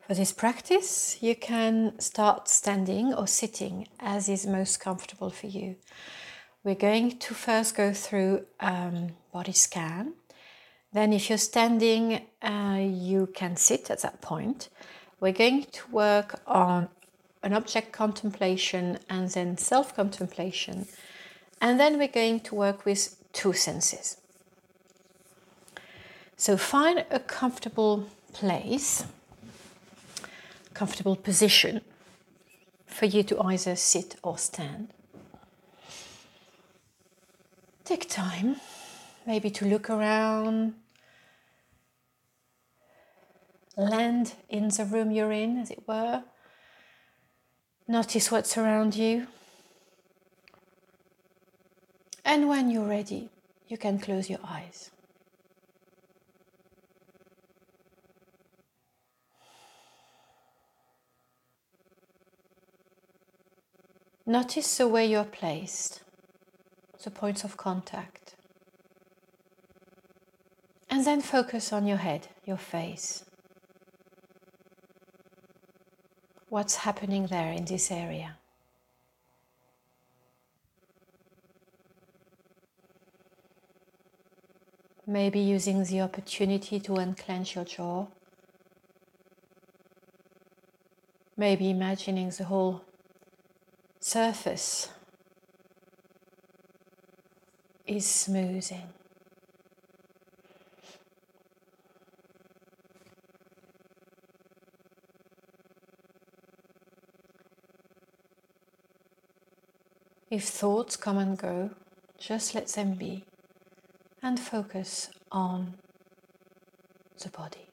For this practice, you can start standing or sitting as is most comfortable for you. We're going to first go through body scan. Then if you're standing, you can sit at that point. We're going to work on an object contemplation and then self-contemplation. And then we're going to work with two senses. So find a comfortable place, comfortable position for you to either sit or stand. Take time, maybe to look around, land in the room you're in, as it were. Notice what's around you. And when you're ready, you can close your eyes. Notice the way you're placed, the points of contact. And then focus on your head, your face. What's happening there in this area? Maybe using the opportunity to unclench your jaw. Maybe imagining the whole surface is smoothing. If thoughts come and go, just let them be and focus on the body.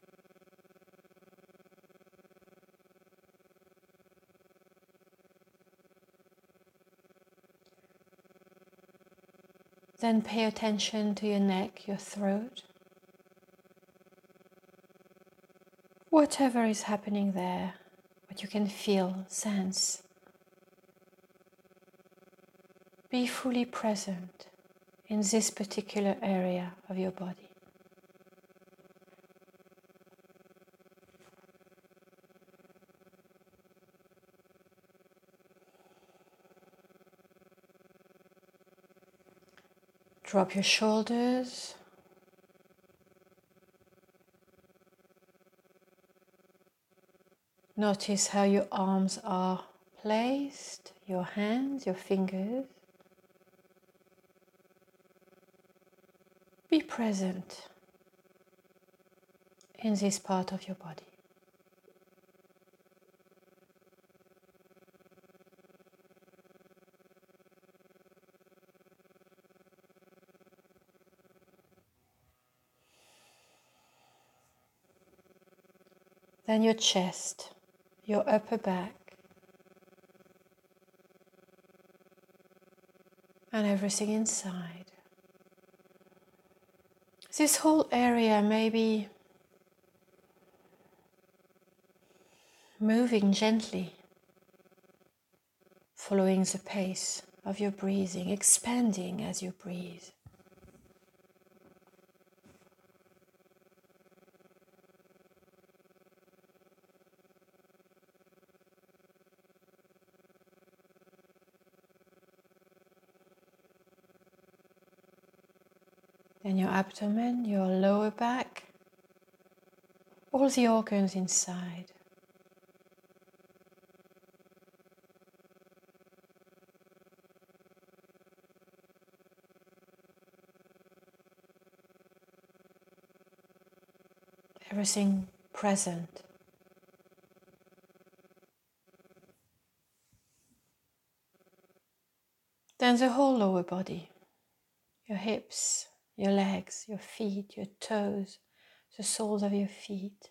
Then pay attention to your neck, your throat. Whatever is happening there, what you can feel, sense. Be fully present in this particular area of your body. Drop your shoulders. Notice how your arms are placed, your hands, your fingers. Be present in this part of your body. Then your chest, your upper back, and everything inside. This whole area may be moving gently, following the pace of your breathing, expanding as you breathe. Then your abdomen, your lower back, all the organs inside. Everything present. Then the whole lower body, your hips, your legs, your feet, your toes, the soles of your feet.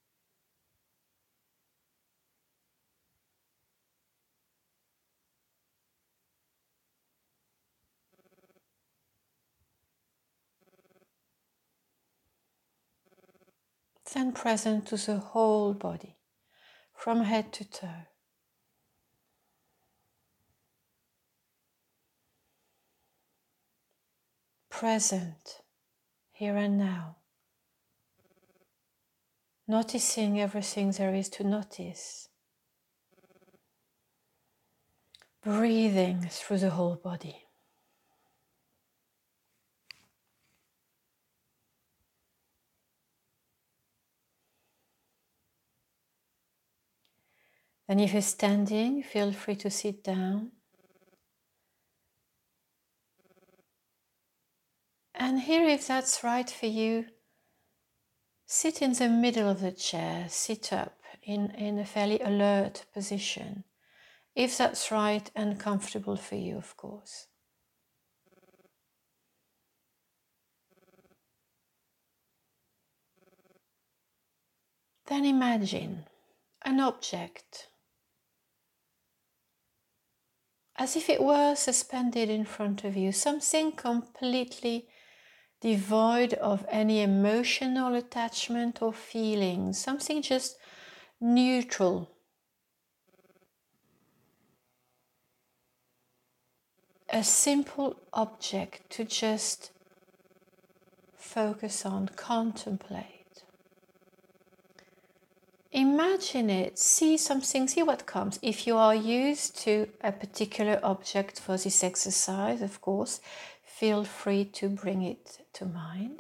Then present to the whole body, from head to toe. Present, here and now. noticing everything there is to notice, breathing through the whole body. Then if you're standing, feel free to sit down. And here, if that's right for you, sit in the middle of the chair, sit up in a fairly alert position, if that's right and comfortable for you, of course. Then imagine an object as if it were suspended in front of you, something completely devoid of any emotional attachment or feeling, something just neutral. A simple object to just focus on, contemplate. Imagine it, see something, see what comes. If you are used to a particular object for this exercise, of course, feel free to bring it to mind.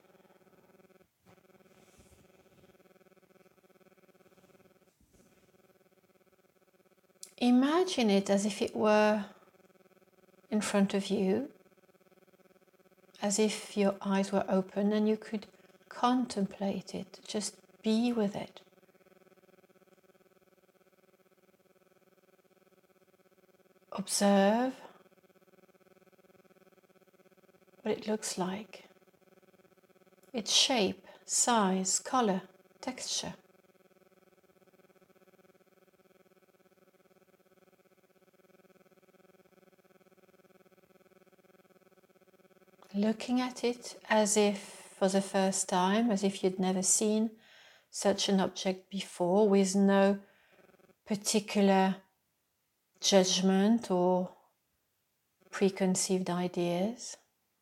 Imagine it as if it were in front of you, as if your eyes were open and you could contemplate it, just be with it. Observe what it looks like, its shape, size, color, texture. Looking at it as if for the first time, as if you'd never seen such an object before, with no particular judgment or preconceived ideas.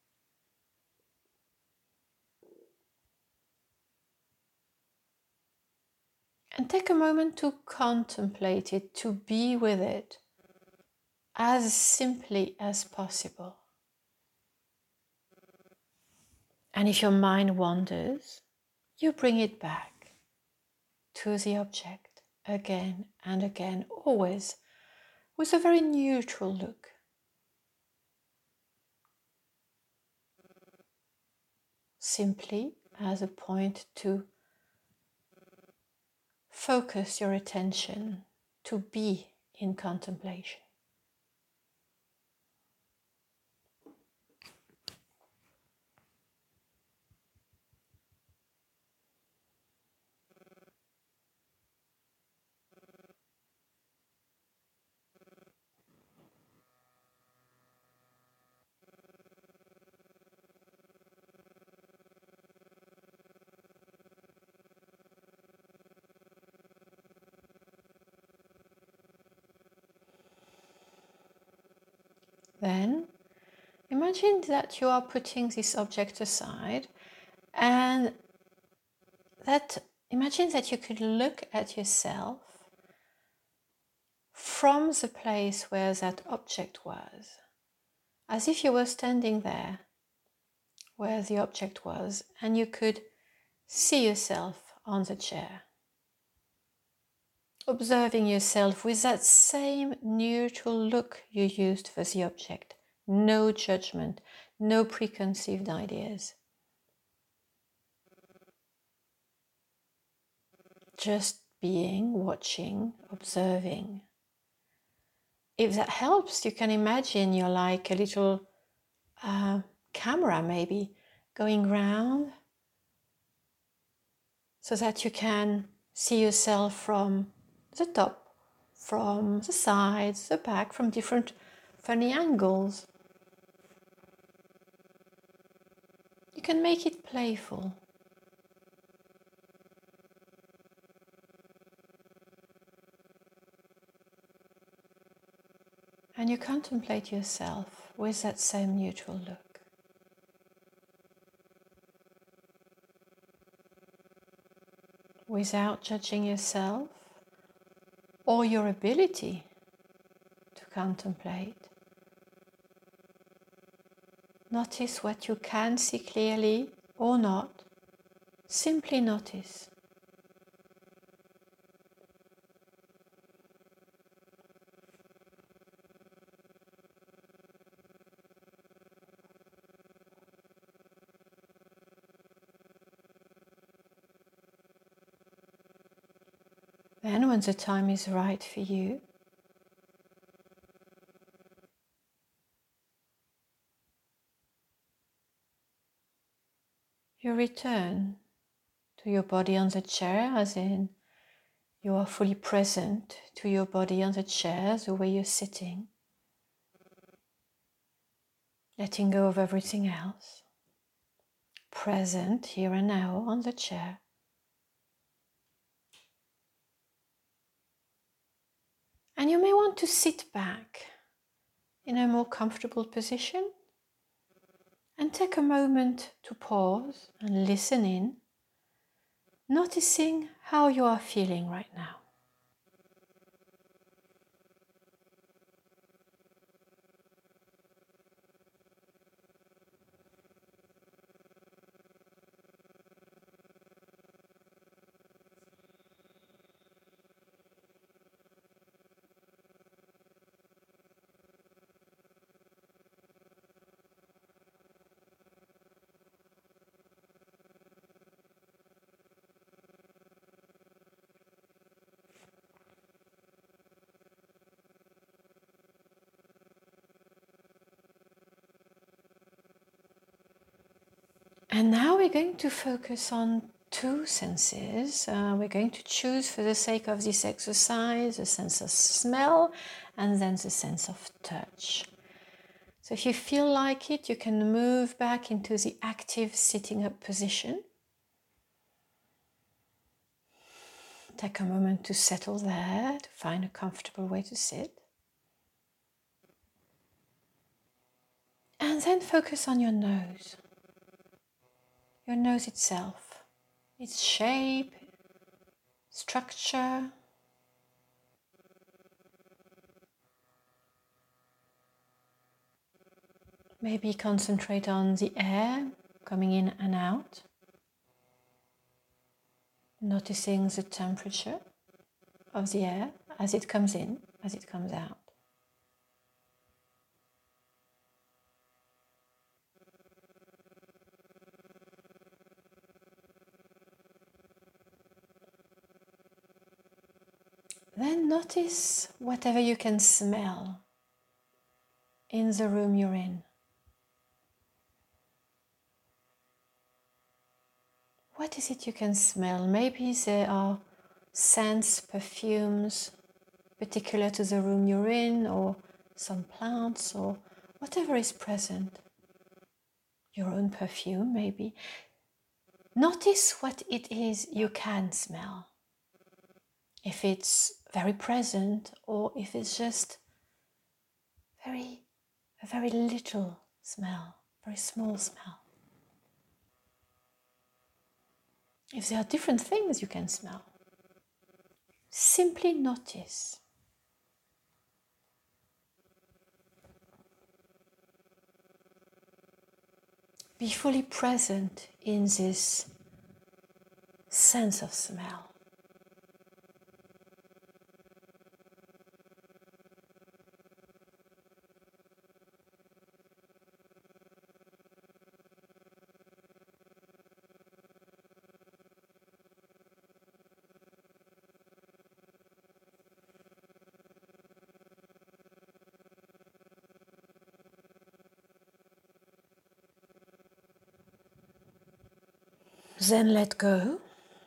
And take a moment to contemplate it, to be with it as simply as possible. And if your mind wanders, you bring it back to the object again and again, always with a very neutral look. Simply as a point to focus your attention, to be in contemplation. Then imagine that you are putting this object aside, and imagine that you could look at yourself from the place where that object was, as if you were standing there where the object was, and you could see yourself on the chair, observing yourself with that same neutral look you used for the object. No judgment, no preconceived ideas. Just being, watching, observing. If that helps, you can imagine you're like a little camera maybe going round so that you can see yourself from the top, from the sides, the back, from different funny angles. You can make it playful. And you contemplate yourself with that same neutral look. without judging yourself or your ability to contemplate. Notice what you can see clearly or not. Simply notice. Then when the time is right for you, you return to your body on the chair, as in you are fully present to your body on the chair, the way you're sitting, letting go of everything else, present here and now on the chair. And you may want to sit back in a more comfortable position and take a moment to pause and listen in, noticing how you are feeling right now. And now we're going to focus on two senses. We're going to choose, for the sake of this exercise, the sense of smell and then the sense of touch. So if you feel like it, you can move back into the active sitting up position. Take a moment to settle there, to find a comfortable way to sit. And then focus on your nose. Your nose itself, its shape, structure. Maybe concentrate on the air coming in and out, noticing the temperature of the air as it comes in, as it comes out. Then notice whatever you can smell in the room you're in. What is it you can smell? Maybe there are scents, perfumes particular to the room you're in, or some plants, or whatever is present. Your own perfume, maybe. Notice what it is you can smell. If it's very present, or if it's just a very little smell, very small smell. If there are different things you can smell, simply notice. Be fully present in this sense of smell. Then let go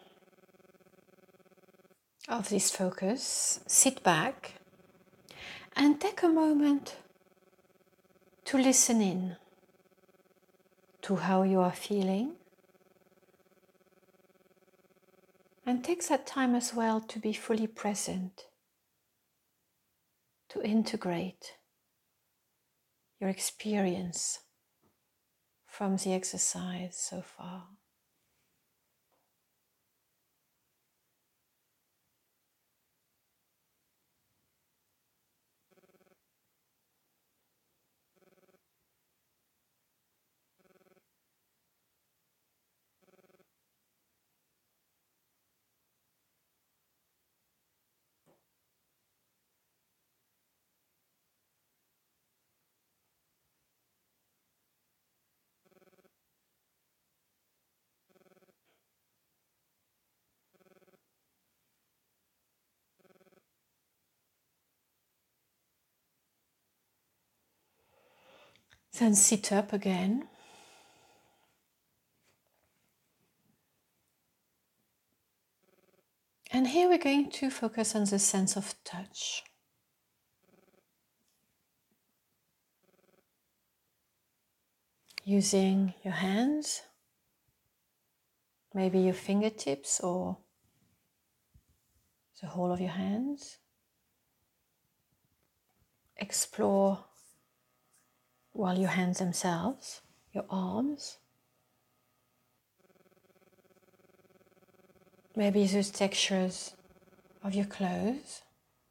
of this focus, sit back and take a moment to listen in to how you are feeling, and take that time as well to be fully present, to integrate your experience from the exercise so far. Then sit up again. And here we're going to focus on the sense of touch. Using your hands, maybe your fingertips or the whole of your hands. Explore your hands themselves, your arms. Maybe those textures of your clothes.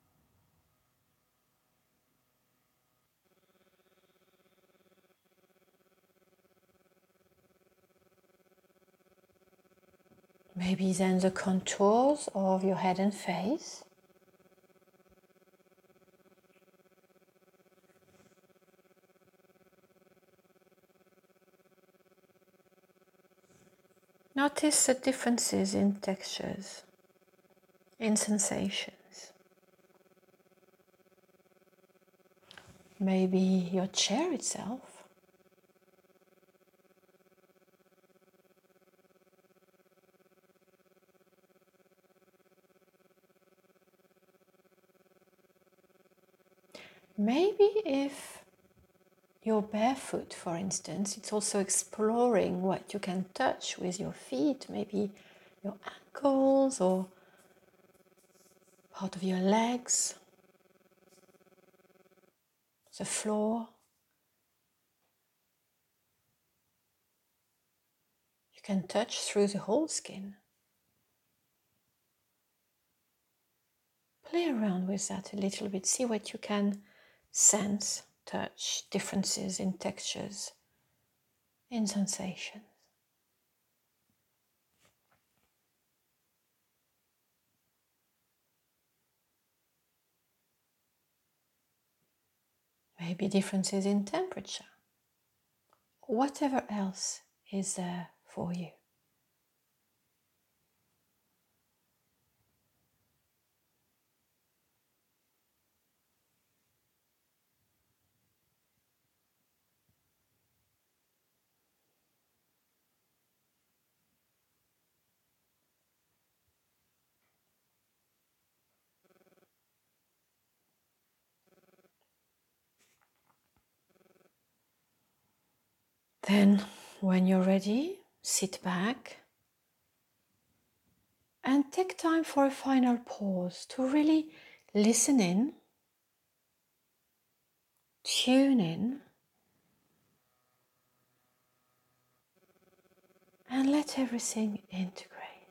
Maybe then the contours of your head and face. Notice the differences in textures, in sensations. Maybe your chair itself. Maybe if you're barefoot, for instance, it's also exploring what you can touch with your feet, maybe your ankles or part of your legs, the floor. You can touch through the whole skin. Play around with that a little bit, see what you can sense, touch, differences in textures, in sensations. Maybe differences in temperature. Whatever else is there for you. Then, when you're ready, sit back and take time for a final pause to really listen in, tune in, and let everything integrate.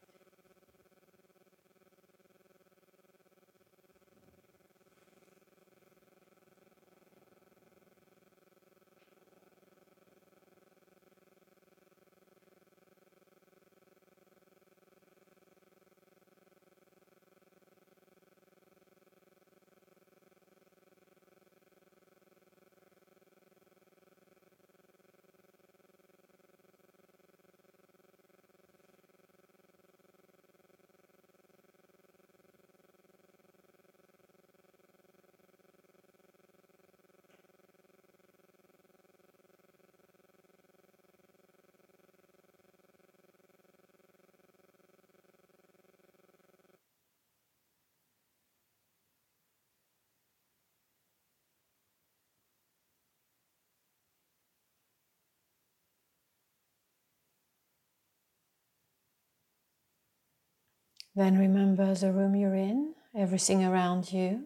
Then remember the room you're in, everything around you.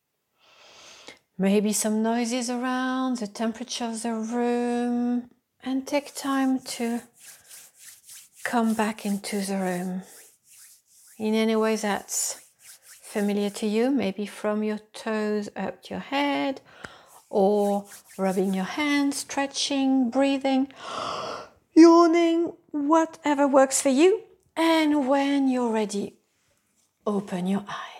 Maybe some noises around, the temperature of the room, and take time to come back into the room in any way that's familiar to you, maybe from your toes up to your head, or rubbing your hands, stretching, breathing, yawning, whatever works for you. And when you're ready, open your eyes.